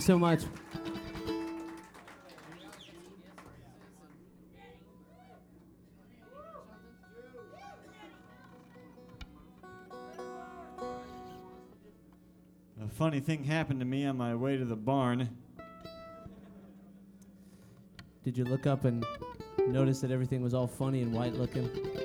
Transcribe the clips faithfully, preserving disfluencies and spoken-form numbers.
so much. A funny thing happened to me on my way to the barn. Did you look up and notice that everything was all funny and white looking?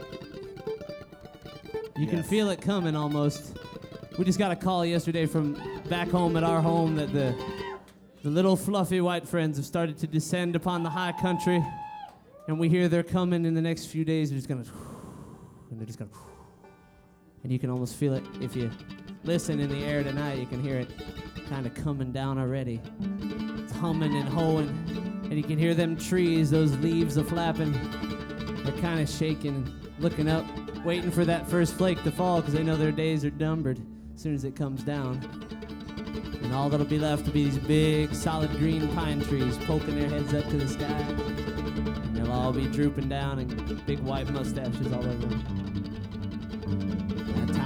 You can Yes. feel it coming almost. We just got a call yesterday from back home at our home that the the little fluffy white friends have started to descend upon the high country, and we hear they're coming in the next few days. They're just gonna, and they're just gonna, and you can almost feel it if you listen in the air tonight. You can hear it kind of coming down already. It's humming and hoeing, and you can hear them trees, those leaves are flapping. They're kind of shaking, looking up, waiting for that first flake to fall because they know their days are numbered as soon as it comes down. And all that'll be left will be these big, solid green pine trees poking their heads up to the sky. And they'll all be drooping down and big white mustaches all over them. That